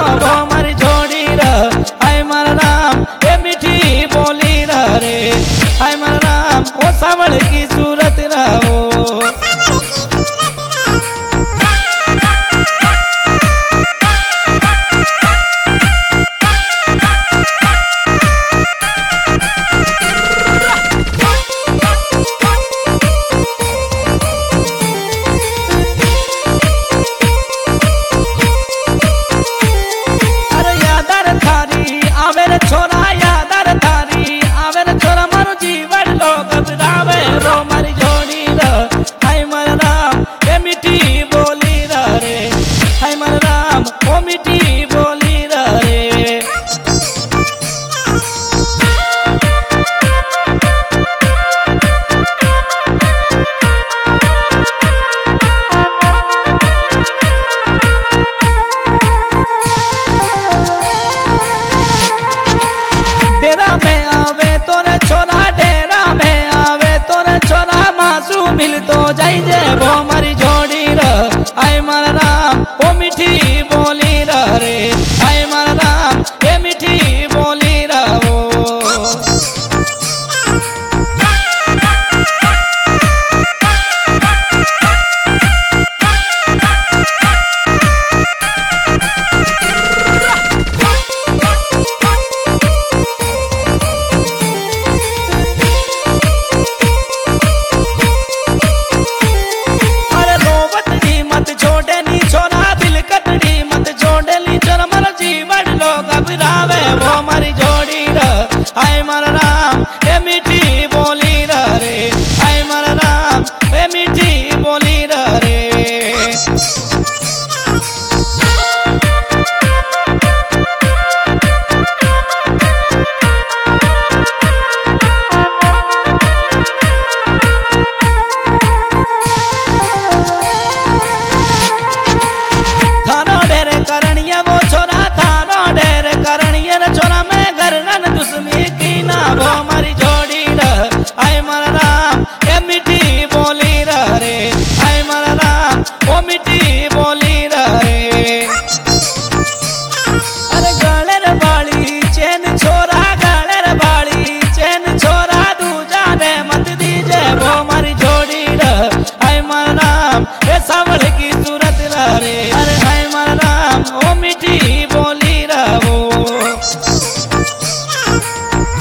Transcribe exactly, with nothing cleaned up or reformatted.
वो मारी जोड़ी रे हाय मारा नाम ए मीठी बोली रे हाय मारा नाम ओ सावड़ की सूरत रहो। छोरा यादर थारी आवे रे छोरा मारो जीवन लो घबरावे वो मारी जोड़ी रे हाय मारा नाम ए मीठी बोली रे हाय मारा नाम ओ मीठी बोली रे। डेरा में आवे तोरे छोरा डेरा में आवे तोरे छोरा मासू मिल तो जाई जे वो